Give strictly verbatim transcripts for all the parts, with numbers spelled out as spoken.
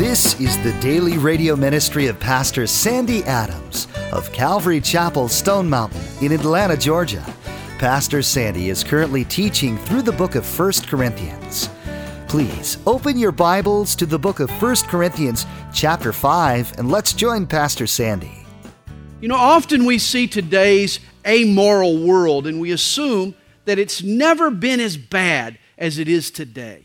This is the daily radio ministry of Pastor Sandy Adams of Calvary Chapel, Stone Mountain in Atlanta, Georgia. Pastor Sandy is currently teaching through the book of First Corinthians. Please open your Bibles to the book of First Corinthians chapter five, and let's join Pastor Sandy. You know, often we see today's amoral world and we assume that it's never been as bad as it is today.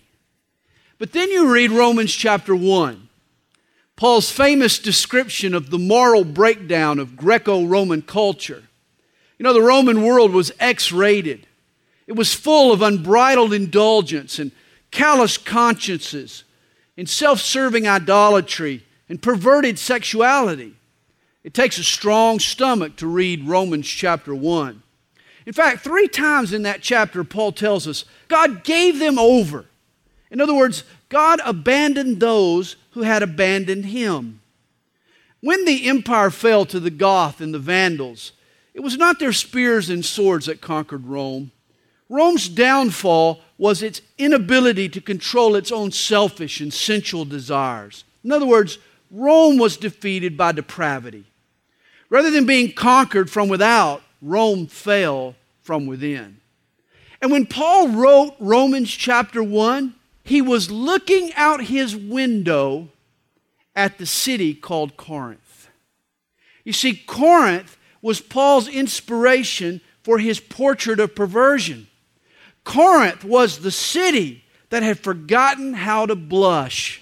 But then you read Romans chapter one, Paul's famous description of the moral breakdown of Greco-Roman culture. You know, the Roman world was X-rated. It was full of unbridled indulgence and callous consciences and self-serving idolatry and perverted sexuality. It takes a strong stomach to read Romans chapter one. In fact, three times in that chapter, Paul tells us God gave them over. In other words, God abandoned those who had abandoned Him. When the empire fell to the Goth and the Vandals, it was not their spears and swords that conquered Rome. Rome's downfall was its inability to control its own selfish and sensual desires. In other words, Rome was defeated by depravity. Rather than being conquered from without, Rome fell from within. And when Paul wrote Romans chapter one, he was looking out his window at the city called Corinth. You see, Corinth was Paul's inspiration for his portrait of perversion. Corinth was the city that had forgotten how to blush.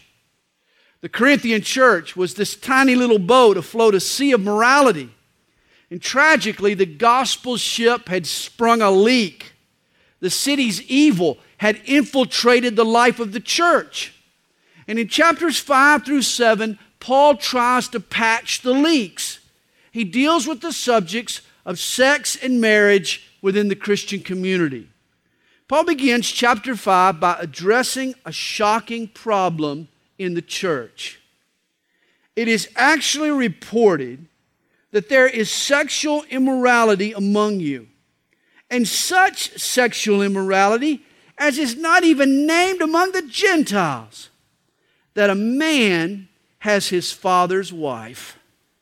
The Corinthian church was this tiny little boat afloat a sea of morality. And tragically, the gospel ship had sprung a leak. The city's evil had infiltrated the life of the church. And in chapters five through seven, Paul tries to patch the leaks. He deals with the subjects of sex and marriage within the Christian community. Paul begins chapter five by addressing a shocking problem in the church. It is actually reported that there is sexual immorality among you, and such sexual immorality as is not even named among the Gentiles, that a man has his father's wife.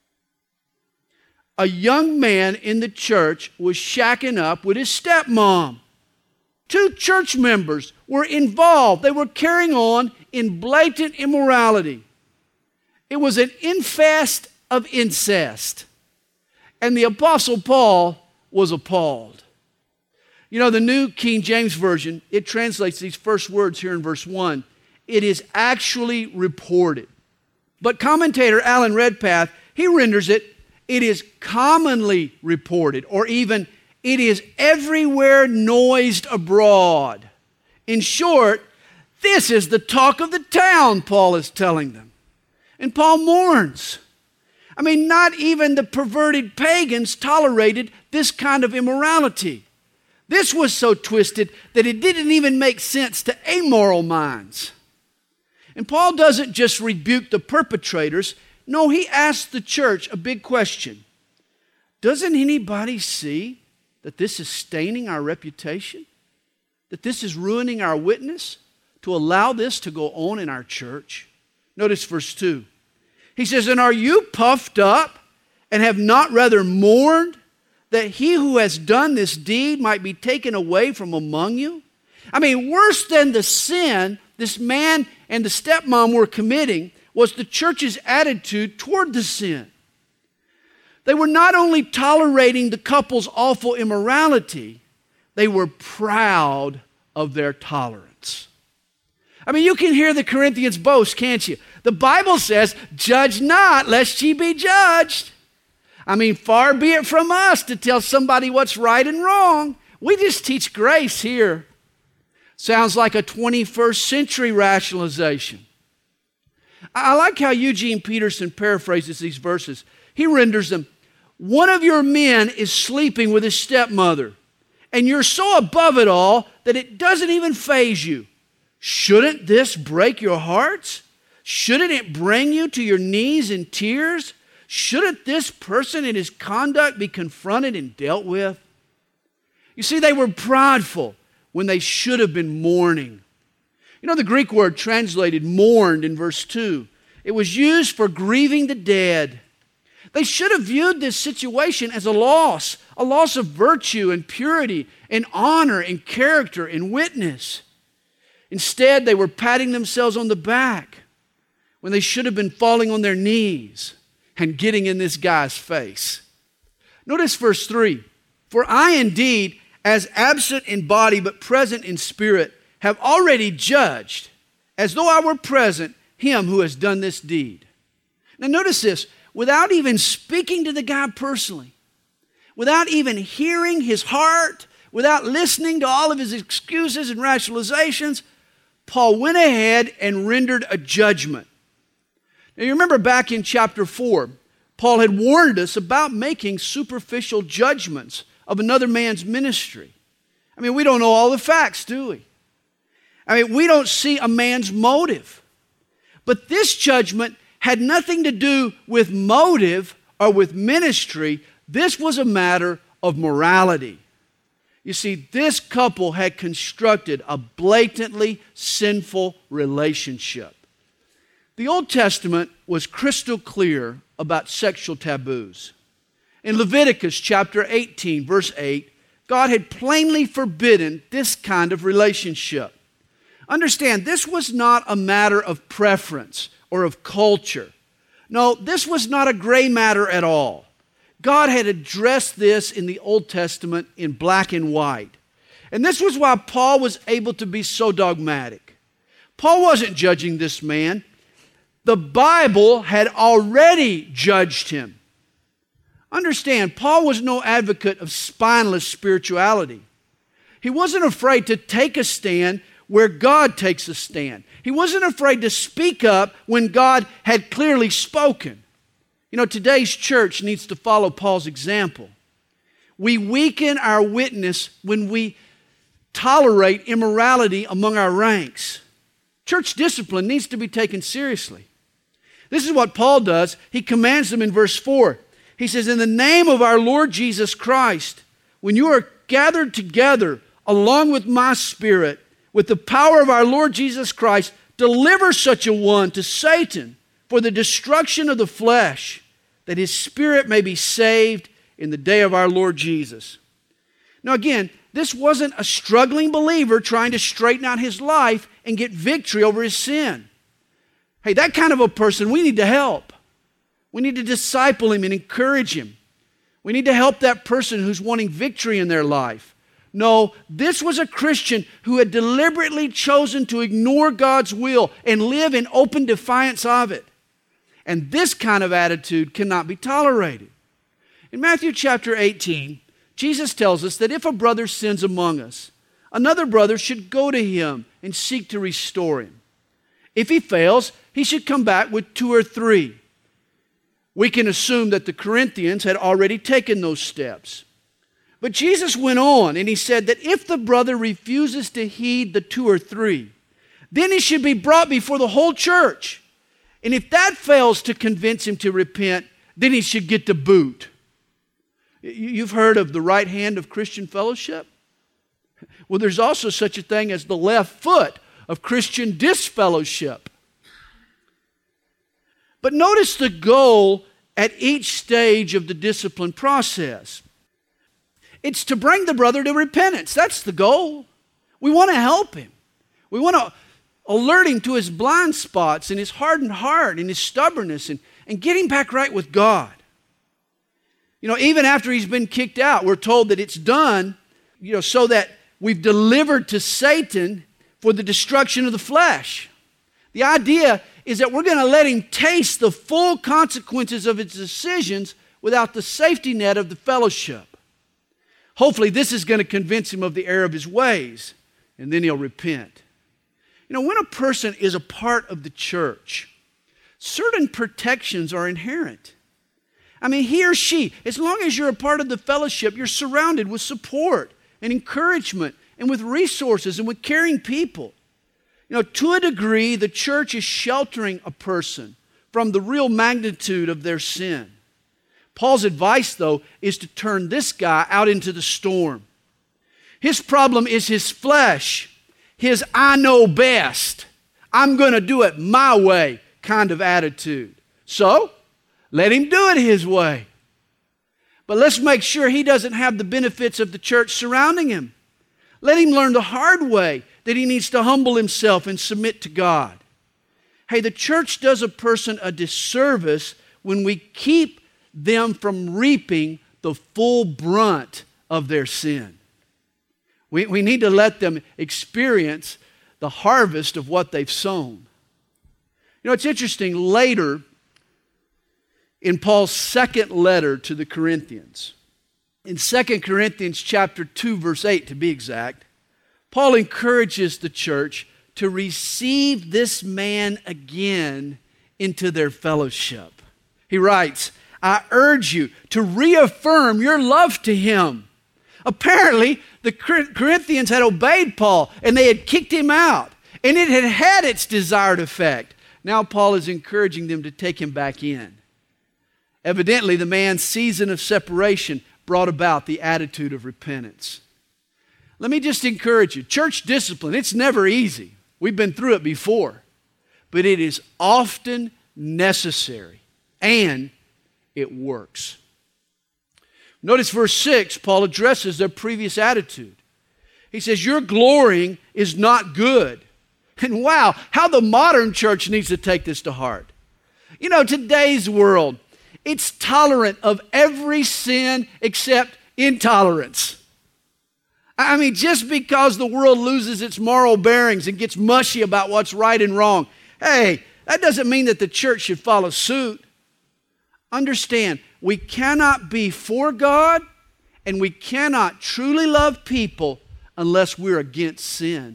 A young man in the church was shacking up with his stepmom. Two church members were involved. They were carrying on in blatant immorality. It was an infest of incest. And the Apostle Paul was appalled. You know, the New King James Version, it translates these first words here in verse one. It is actually reported. But commentator Alan Redpath, he renders it, it is commonly reported, or even it is everywhere noised abroad. In short, this is the talk of the town, Paul is telling them. And Paul mourns. I mean, not even the perverted pagans tolerated this kind of immorality. This was so twisted that it didn't even make sense to amoral minds. And Paul doesn't just rebuke the perpetrators. No, he asks the church a big question. Doesn't anybody see that this is staining our reputation? That this is ruining our witness? To allow this to go on in our church? Notice verse two. He says, and are you puffed up and have not rather mourned that he who has done this deed might be taken away from among you? I mean, worse than the sin this man and the stepmom were committing was the church's attitude toward the sin. They were not only tolerating the couple's awful immorality, they were proud of their tolerance. I mean, you can hear the Corinthians boast, can't you? The Bible says, judge not, lest ye be judged. I mean, far be it from us to tell somebody what's right and wrong. We just teach grace here. Sounds like a twenty-first century rationalization. I like how Eugene Peterson paraphrases these verses. He renders them, one of your men is sleeping with his stepmother, and you're so above it all that it doesn't even faze you. Shouldn't this break your hearts? Shouldn't it bring you to your knees in tears? Shouldn't this person and his conduct be confronted and dealt with? You see, they were prideful when they should have been mourning. You know, the Greek word translated mourned in verse two, It was used for grieving the dead. They should have viewed this situation as a loss, a loss of virtue and purity and honor and character and witness. Instead, they were patting themselves on the back when they should have been falling on their knees and getting in this guy's face. Notice verse three. For I indeed, as absent in body but present in spirit, have already judged, as though I were present, him who has done this deed. Now notice this, without even speaking to the guy personally, without even hearing his heart, without listening to all of his excuses and rationalizations, Paul went ahead and rendered a judgment. Now you remember back in chapter four, Paul had warned us about making superficial judgments of another man's ministry. I mean, we don't know all the facts, do we? I mean, we don't see a man's motive. But this judgment had nothing to do with motive or with ministry. This was a matter of morality. You see, this couple had constructed a blatantly sinful relationship. The Old Testament was crystal clear about sexual taboos. In Leviticus chapter eighteen, verse eight, God had plainly forbidden this kind of relationship. Understand, this was not a matter of preference or of culture. No, this was not a gray matter at all. God had addressed this in the Old Testament in black and white. And this was why Paul was able to be so dogmatic. Paul wasn't judging this man. The Bible had already judged him. Understand, Paul was no advocate of spineless spirituality. He wasn't afraid to take a stand where God takes a stand. He wasn't afraid to speak up when God had clearly spoken. You know, today's church needs to follow Paul's example. We weaken our witness when we tolerate immorality among our ranks. Church discipline needs to be taken seriously. This is what Paul does. He commands them in verse four. He says, in the name of our Lord Jesus Christ, when you are gathered together along with my spirit, with the power of our Lord Jesus Christ, deliver such a one to Satan for the destruction of the flesh, that his spirit may be saved in the day of our Lord Jesus. Now again, this wasn't a struggling believer trying to straighten out his life and get victory over his sin. Hey, that kind of a person we need to help. We need to disciple him and encourage him. We need to help that person who's wanting victory in their life. No, this was a Christian who had deliberately chosen to ignore God's will and live in open defiance of it. And this kind of attitude cannot be tolerated. In Matthew chapter eighteen, Jesus tells us that if a brother sins among us, another brother should go to him and seek to restore him. If he fails, he should come back with two or three. We can assume that the Corinthians had already taken those steps. But Jesus went on and he said that if the brother refuses to heed the two or three, then he should be brought before the whole church. And if that fails to convince him to repent, then he should get the boot. You've heard of the right hand of Christian fellowship? Well, there's also such a thing as the left foot of Christian disfellowship. But notice the goal at each stage of the discipline process. It's to bring the brother to repentance. That's the goal. We want to help him. We want to alert him to his blind spots and his hardened heart and his stubbornness and, and get him back right with God. You know, even after he's been kicked out, we're told that it's done, you know, so that we've delivered to Satan for the destruction of the flesh. The idea is that we're going to let him taste the full consequences of his decisions without the safety net of the fellowship. Hopefully this is going to convince him of the error of his ways, and then he'll repent. You know, when a person is a part of the church, certain protections are inherent. I mean, he or she, as long as you're a part of the fellowship, you're surrounded with support and encouragement and with resources and with caring people. You know, to a degree, the church is sheltering a person from the real magnitude of their sin. Paul's advice, though, is to turn this guy out into the storm. His problem is his flesh, his I know best, I'm going to do it my way kind of attitude. So, let him do it his way. But let's make sure he doesn't have the benefits of the church surrounding him. Let him learn the hard way that he needs to humble himself and submit to God. Hey, the church does a person a disservice when we keep them from reaping the full brunt of their sin. We, we need to let them experience the harvest of what they've sown. You know, it's interesting, later in Paul's second letter to the Corinthians, in Second Corinthians chapter two, verse eight to be exact, Paul encourages the church to receive this man again into their fellowship. He writes, I urge you to reaffirm your love to him. Apparently, the Corinthians had obeyed Paul and they had kicked him out, and it had had its desired effect. Now Paul is encouraging them to take him back in. Evidently, the man's season of separation brought about the attitude of repentance. Let me just encourage you, church discipline, it's never easy. We've been through it before. But it is often necessary, and it works. Notice verse six, Paul addresses their previous attitude. He says, your glorying is not good. And wow, how the modern church needs to take this to heart. You know, today's world, it's tolerant of every sin except intolerance. I mean, just because the world loses its moral bearings and gets mushy about what's right and wrong, hey, that doesn't mean that the church should follow suit. Understand, we cannot be for God and we cannot truly love people unless we're against sin.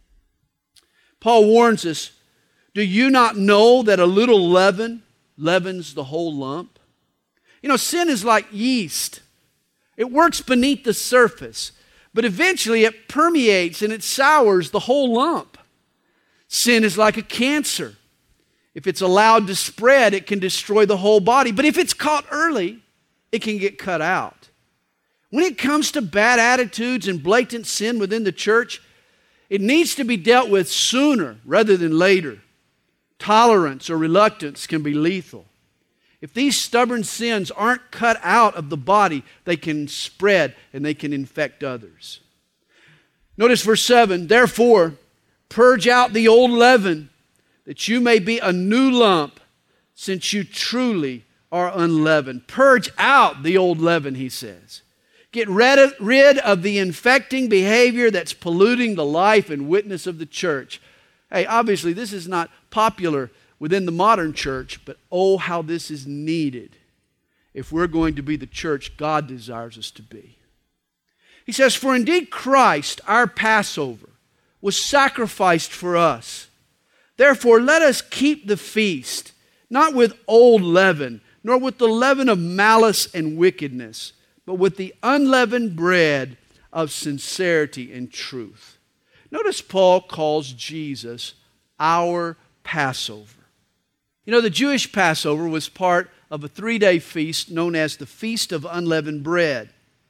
Paul warns us, do you not know that a little leaven leavens the whole lump? You know, sin is like yeast. It works beneath the surface, but eventually it permeates and it sours the whole lump. Sin is like a cancer. If it's allowed to spread, it can destroy the whole body. But if it's caught early, it can get cut out. When it comes to bad attitudes and blatant sin within the church, it needs to be dealt with sooner rather than later. Tolerance or reluctance can be lethal. If these stubborn sins aren't cut out of the body, they can spread and they can infect others. Notice verse seven, therefore, purge out the old leaven, that you may be a new lump, since you truly are unleavened. Purge out the old leaven, he says. Get rid of, rid of the infecting behavior that's polluting the life and witness of the church. Hey, obviously this is not popular within the modern church, but oh, how this is needed if we're going to be the church God desires us to be. He says, for indeed Christ, our Passover, was sacrificed for us. Therefore, let us keep the feast, not with old leaven, nor with the leaven of malice and wickedness, but with the unleavened bread of sincerity and truth. Notice Paul calls Jesus our Passover. You know, the Jewish Passover was part of a three-day feast known as the Feast of Unleavened Bread.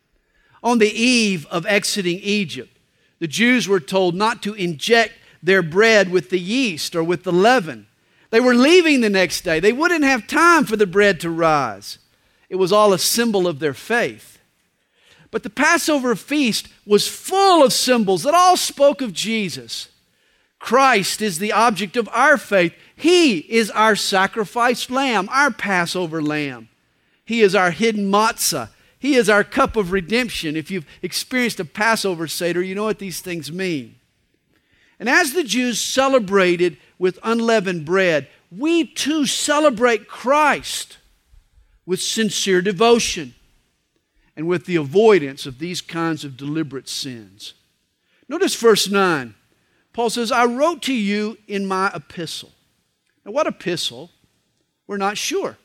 On the eve of exiting Egypt, the Jews were told not to inject their bread with the yeast or with the leaven. They were leaving the next day. They wouldn't have time for the bread to rise. It was all a symbol of their faith. But the Passover feast was full of symbols that all spoke of Jesus. Christ is the object of our faith. He is our sacrificed lamb, our Passover lamb. He is our hidden matzah. He is our cup of redemption. If you've experienced a Passover Seder, you know what these things mean. And as the Jews celebrated with unleavened bread, we too celebrate Christ with sincere devotion and with the avoidance of these kinds of deliberate sins. Notice verse nine. Paul says, I wrote to you in my epistle. Now, what epistle? We're not sure.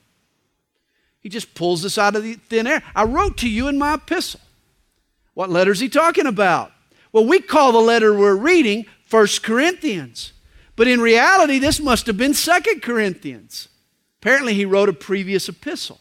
He just pulls this out of the thin air. I wrote to you in my epistle. What letter is he talking about? Well, we call the letter we're reading First Corinthians. But in reality, this must have been Second Corinthians. Apparently, he wrote a previous epistle.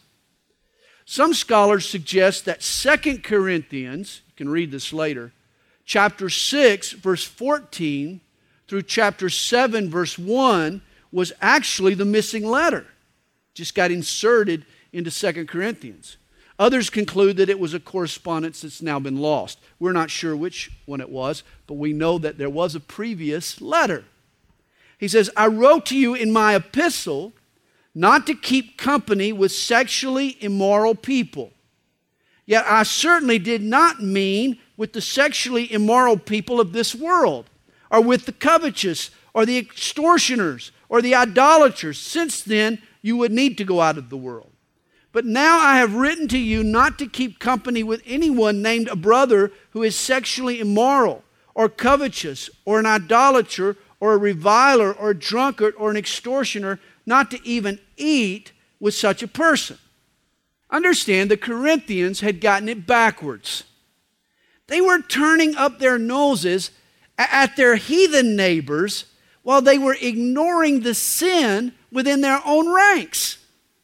Some scholars suggest that Second Corinthians, you can read this later, chapter six, verse fourteen, through chapter seven, verse one, was actually the missing letter. Just got inserted into Second Corinthians. Others conclude that it was a correspondence that's now been lost. We're not sure which one it was, but we know that there was a previous letter. He says, I wrote to you in my epistle not to keep company with sexually immoral people. Yet I certainly did not mean with the sexually immoral people of this world, or with the covetous, or the extortioners, or the idolaters. Since then, you would need to go out of the world. But now I have written to you not to keep company with anyone named a brother who is sexually immoral, or covetous, or an idolater, or a reviler, or a drunkard, or an extortioner, not to even eat with such a person. Understand, the Corinthians had gotten it backwards. They were turning up their noses at their heathen neighbors while they were ignoring the sin within their own ranks.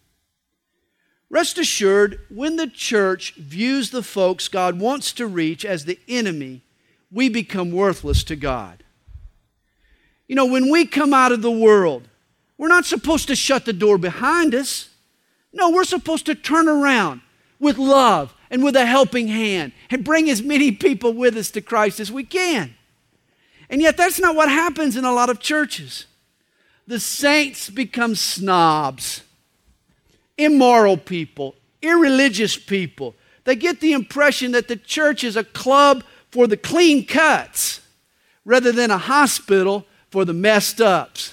Rest assured, when the church views the folks God wants to reach as the enemy, we become worthless to God. You know, when we come out of the world, we're not supposed to shut the door behind us. No, we're supposed to turn around with love and with a helping hand and bring as many people with us to Christ as we can. And yet that's not what happens in a lot of churches. The saints become snobs, immoral people, irreligious people. They get the impression that the church is a club for the clean cuts rather than a hospital for the messed ups.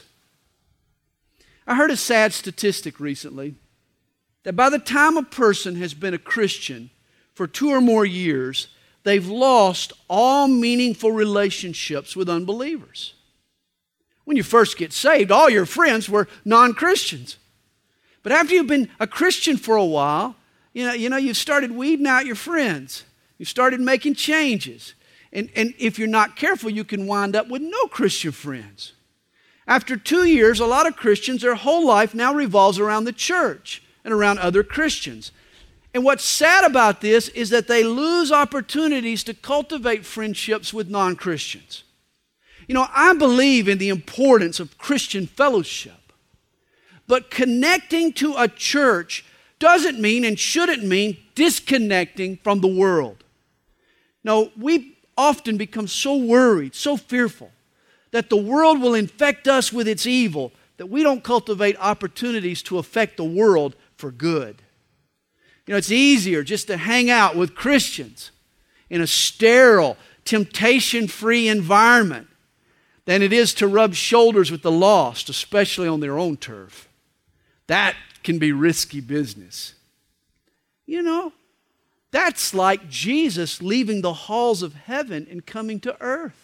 I heard a sad statistic recently that by the time a person has been a Christian for two or more years, they've lost all meaningful relationships with unbelievers. When you first get saved, all your friends were non-Christians. But after you've been a Christian for a while, you know, you know, you've started weeding out your friends. You've started making changes. And, and if you're not careful, you can wind up with no Christian friends. After two years, a lot of Christians, their whole life now revolves around the church and around other Christians. And what's sad about this is that they lose opportunities to cultivate friendships with non-Christians. You know, I believe in the importance of Christian fellowship. But connecting to a church doesn't mean and shouldn't mean disconnecting from the world. No, we often become so worried, so fearful that the world will infect us with its evil that we don't cultivate opportunities to affect the world for good. You know, it's easier just to hang out with Christians in a sterile, temptation-free environment than it is to rub shoulders with the lost, especially on their own turf. That can be risky business. You know, that's like Jesus leaving the halls of heaven and coming to earth.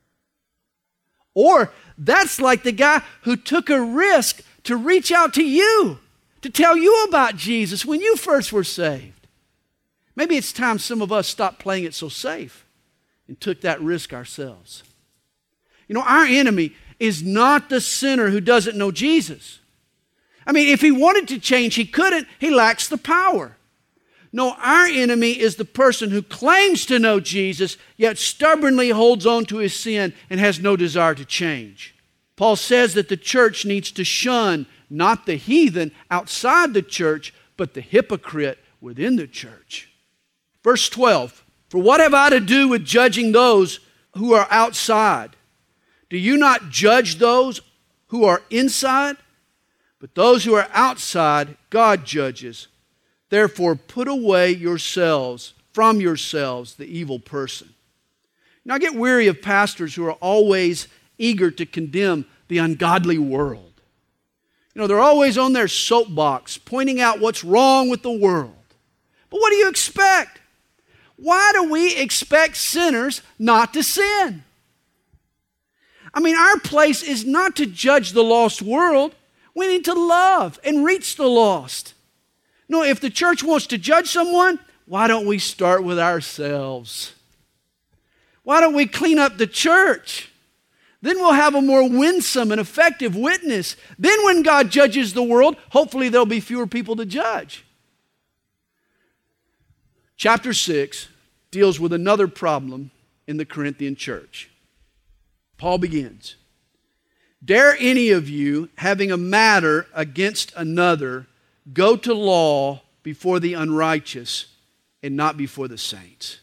Or that's like the guy who took a risk to reach out to you, to tell you about Jesus when you first were saved. Maybe it's time some of us stopped playing it so safe and took that risk ourselves. You know, our enemy is not the sinner who doesn't know Jesus. I mean, if he wanted to change, he couldn't. He lacks the power. No, our enemy is the person who claims to know Jesus, yet stubbornly holds on to his sin and has no desire to change. Paul says that the church needs to shun not the heathen outside the church, but the hypocrite within the church. Verse twelve, for what have I to do with judging those who are outside? Do you not judge those who are inside? But those who are outside, God judges. Therefore, put away yourselves, from yourselves, the evil person. Now, I get weary of pastors who are always eager to condemn the ungodly world. You know, they're always on their soapbox, pointing out what's wrong with the world. But what do you expect? Why do we expect sinners not to sin? I mean, our place is not to judge the lost world. We need to love and reach the lost. No, if the church wants to judge someone, why don't we start with ourselves? Why don't we clean up the church? Then we'll have a more winsome and effective witness. Then when God judges the world, hopefully there'll be fewer people to judge. Chapter six deals with another problem in the Corinthian church. Paul begins, Dare any of you, having a matter against another, go to law before the unrighteous and not before the saints?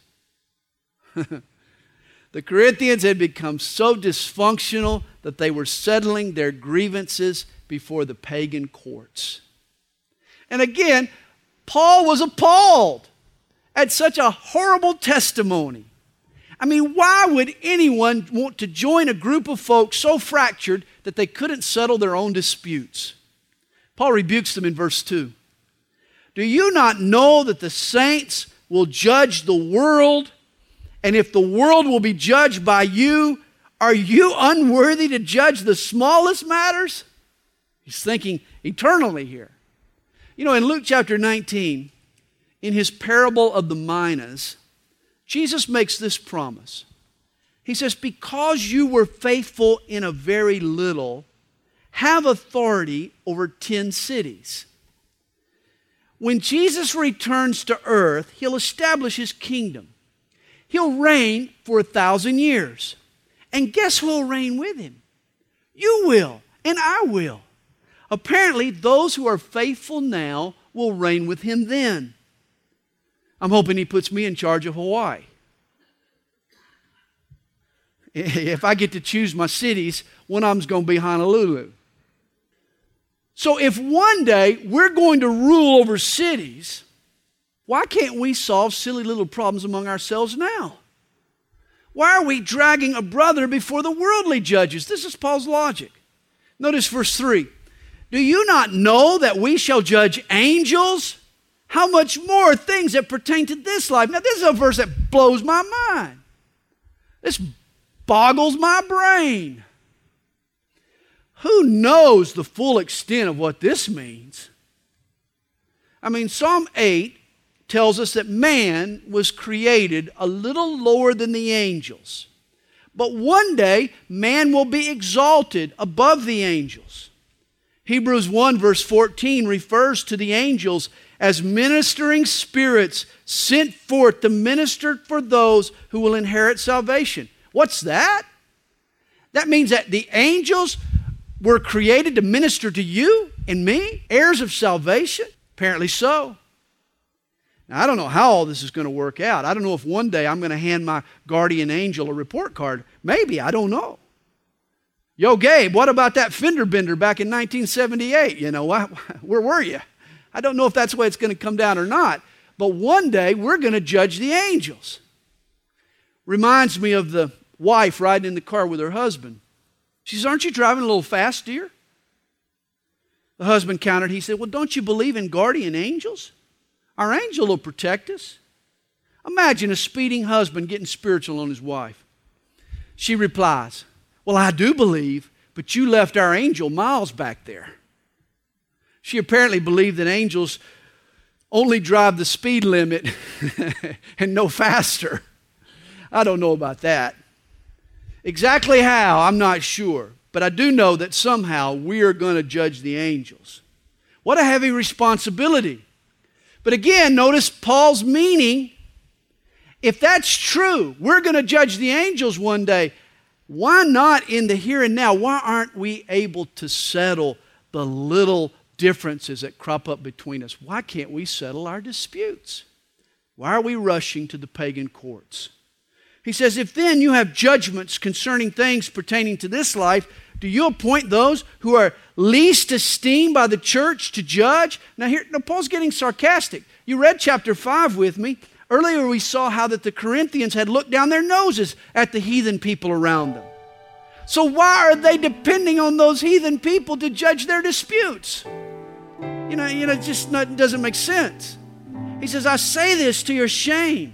The Corinthians had become so dysfunctional that they were settling their grievances before the pagan courts. And again, Paul was appalled at such a horrible testimony. I mean, why would anyone want to join a group of folks so fractured that they couldn't settle their own disputes? Paul rebukes them in verse two. Do you not know that the saints will judge the world? And if the world will be judged by you, are you unworthy to judge the smallest matters? He's thinking eternally here. You know, in Luke chapter nineteen, in his parable of the minas, Jesus makes this promise. He says, because you were faithful in a very little, have authority over ten cities. When Jesus returns to earth, he'll establish his kingdom. He'll reign for a thousand years. And guess who will reign with him? You will, and I will. Apparently, those who are faithful now will reign with him then. I'm hoping he puts me in charge of Hawaii. If I get to choose my cities, one of them's going to be Honolulu. So if one day we're going to rule over cities, why can't we solve silly little problems among ourselves now? Why are we dragging a brother before the worldly judges? This is Paul's logic. Notice verse three. Do you not know that we shall judge angels? How much more things that pertain to this life? Now, this is a verse that blows my mind. This boggles my brain. Who knows the full extent of what this means? I mean, Psalm eight tells us that man was created a little lower than the angels. But one day, man will be exalted above the angels. Hebrews one verse fourteen refers to the angels as ministering spirits sent forth to minister for those who will inherit salvation. What's that? That means that the angels were created to minister to you and me, heirs of salvation? Apparently so. Now, I don't know how all this is going to work out. I don't know if one day I'm going to hand my guardian angel a report card. Maybe, I don't know. Yo, Gabe, what about that fender bender back in nineteen seventy-eight? You know, where were you? I don't know if that's the way it's going to come down or not. But one day we're going to judge the angels. Reminds me of the wife riding in the car with her husband. She says, aren't you driving a little fast, dear? The husband countered. He said, well, don't you believe in guardian angels? Our angel will protect us. Imagine a speeding husband getting spiritual on his wife. She replies, well, I do believe, but you left our angel miles back there. She apparently believed that angels only drive the speed limit and no faster. I don't know about that. Exactly how, I'm not sure. But I do know that somehow we are going to judge the angels. What a heavy responsibility. But again, notice Paul's meaning. If that's true, we're going to judge the angels one day. Why not in the here and now? Why aren't we able to settle the little differences that crop up between us? Why can't we settle our disputes? Why are we rushing to the pagan courts? He says, if then you have judgments concerning things pertaining to this life, do you appoint those who are least esteemed by the church to judge? Now here, now Paul's getting sarcastic. You read chapter five with me. Earlier we saw how that the Corinthians had looked down their noses at the heathen people around them. So why are they depending on those heathen people to judge their disputes? You know, you know, it just not, doesn't make sense. He says, I say this to your shame.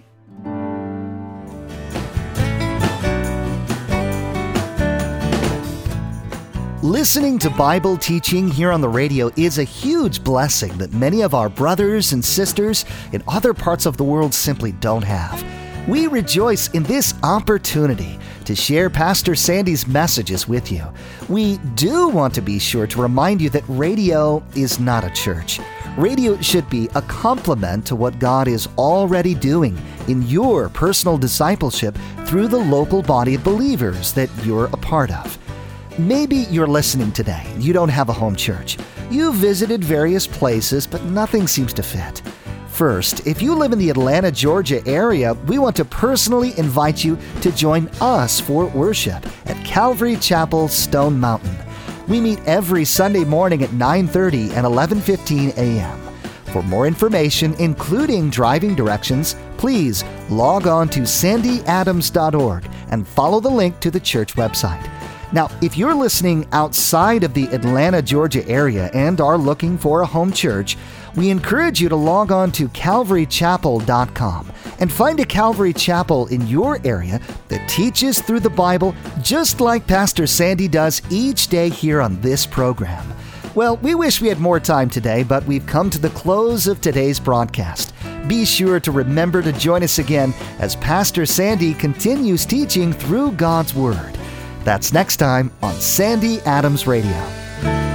Listening to Bible teaching here on the radio is a huge blessing that many of our brothers and sisters in other parts of the world simply don't have. We rejoice in this opportunity to share Pastor Sandy's messages with you. We do want to be sure to remind you that radio is not a church. Radio should be a complement to what God is already doing in your personal discipleship through the local body of believers that you're a part of. Maybe you're listening today and you don't have a home church. You've visited various places, but nothing seems to fit. First, if you live in the Atlanta, Georgia area, we want to personally invite you to join us for worship at Calvary Chapel, Stone Mountain. We meet every Sunday morning at nine thirty and eleven fifteen a.m. For more information, including driving directions, please log on to sandy adams dot org and follow the link to the church website. Now, if you're listening outside of the Atlanta, Georgia area and are looking for a home church, we encourage you to log on to calvary chapel dot com and find a Calvary Chapel in your area that teaches through the Bible just like Pastor Sandy does each day here on this program. Well, we wish we had more time today, but we've come to the close of today's broadcast. Be sure to remember to join us again as Pastor Sandy continues teaching through God's Word. That's next time on Sandy Adams Radio.